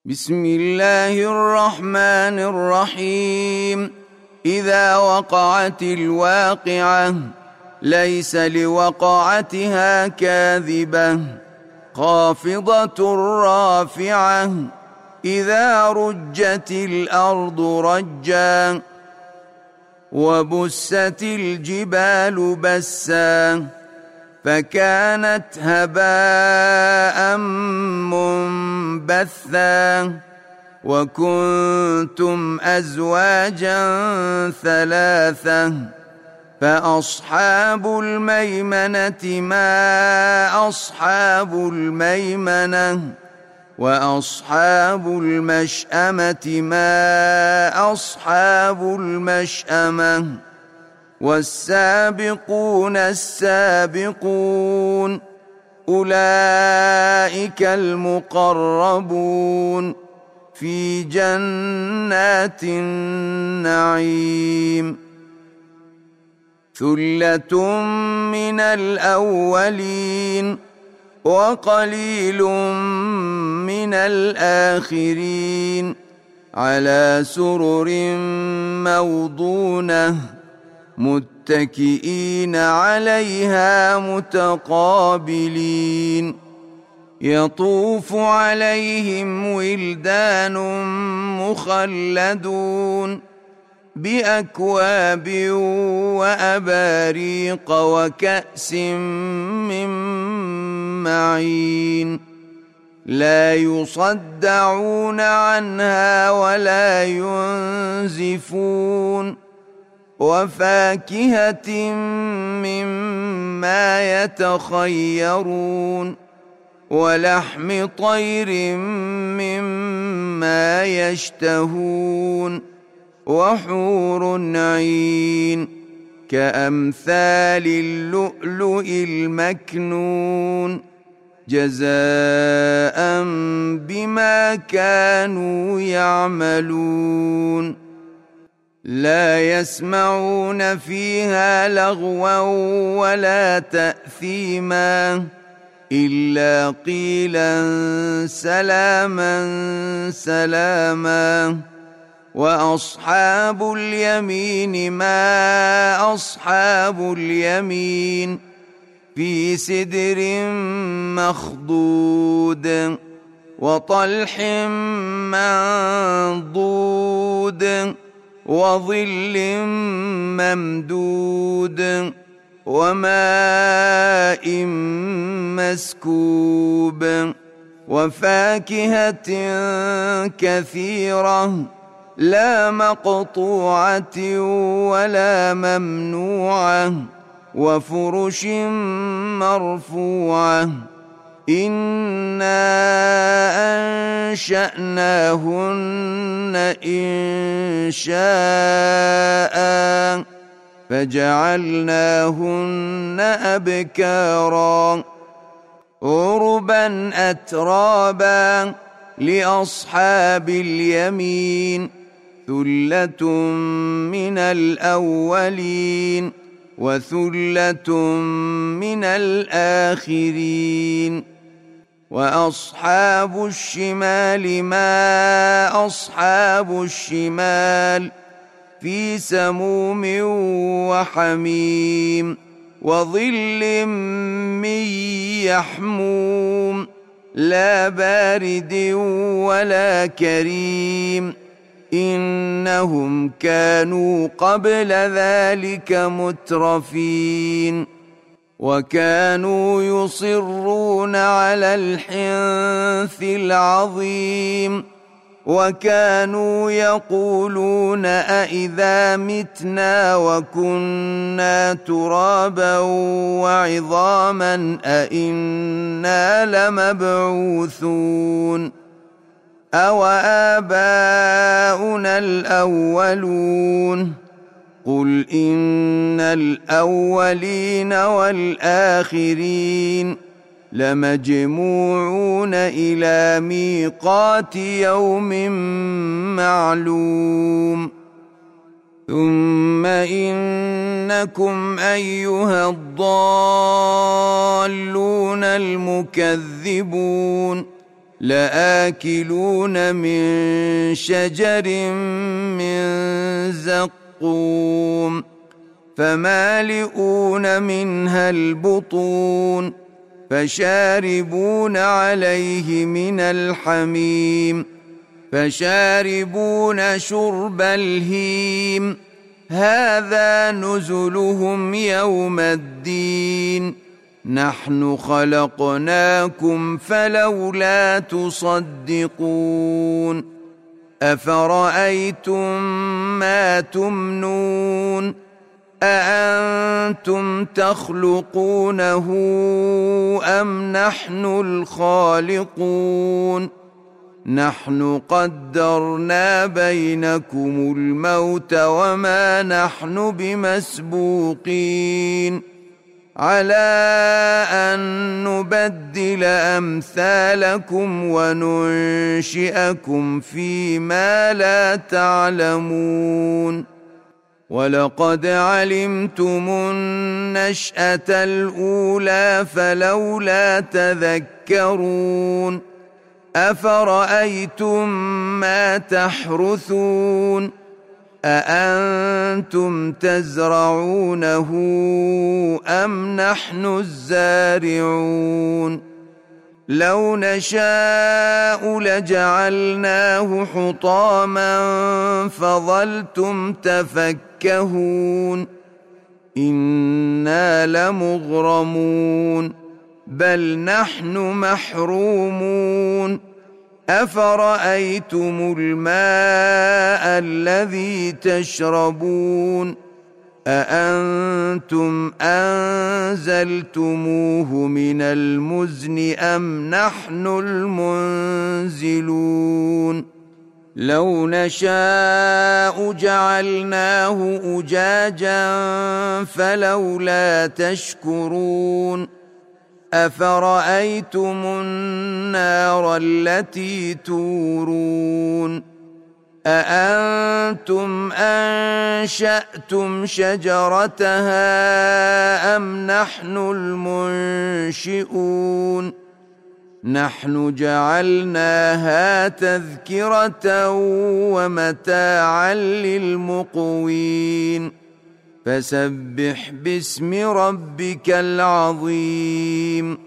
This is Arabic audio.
بسم الله الرحمن الرحيم. إذا وقعت الواقعة ليس لوقعتها كاذبة خافضة رافعة إذا رجت الأرض رجا وبست الجبال بسا فكانت هباء منبثا وكنتم أزواجا ثلاثة فأصحاب الميمنة ما أصحاب الميمنة وأصحاب المشأمة ما أصحاب المشأمة والسابقون السابقون أولئك المقربون في جنات النعيم ثلة من الأولين وقليل من الآخرين على سرر موضونة متكئين عليها متقابلين يطوف عليهم ولدان مخلدون بأكواب وأباريق وكأس من معين لا يصدعون عنها ولا ينزفون وفاكهة مما يتخيرون ولحم طير مما يشتهون وحور عين كأمثال اللؤلؤ المكنون جزاء بما كانوا يعملون لا يسمعون فيها لغوا ولا تأثيما إلا قيلا سلاما سلاما وأصحاب اليمين ما أصحاب اليمين في سدر مخضود وطلح منضود وظل ممدود وماء مسكوب وفاكهة كثيرة لا مقطوعة ولا ممنوعة وفرش مرفوعة إنا أنشأناهن إنشاء فجعلناهن أبكارا عربا أترابا لأصحاب اليمين ثلة من الأولين وثلة من الآخرين وأصحاب الشمال ما أصحاب الشمال في سموم وحميم وظل من يحموم لا بارد ولا كريم إنهم كانوا قبل ذلك مترفين وكانوا يصرون على الحنث العظيم وكانوا يقولون أإذا متنا وكنا ترابا وعظاما أإنا لمبعوثون أو آباؤنا الأولون قل إن الأولين والآخرين لمجموعون إلى ميقات يوم معلوم ثم إنكم أيها الضالون المكذبون لآكلون من شجر من زقوم فمالئون منها البطون فشاربون عليه من الحميم فشاربون شرب الهيم هذا نزلهم يوم الدين نحن خلقناكم فلولا تصدقون أفرأيتم ما تمنون أأنتم تخلقونه أم نحن الخالقون نحن قدرنا بينكم الموت وما نحن بمسبوقين على أن نبدل أمثالكم وننشئكم فيما لا تعلمون ولقد علمتم النشأة الأولى فلولا تذكرون أفرأيتم ما تحرثون أأنتم تزرعونه أم نحن الزارعون لو نشاء لجعلناه حطاما فظلتم تفكهون إنا لمغرمون بل نحن محرومون أفرأيتم الماء الذي تشربون أأنتم أنزلتموه من المزن أم نحن المنزلون لو نشاء جعلناه أجاجا فلولا تشكرون أفرأيتم النار التي تورون أأنتم أنشأتم شجرتها أم نحن المنشئون نحن جعلناها تذكرة ومتاعا للمقوين فسبح باسم ربك العظيم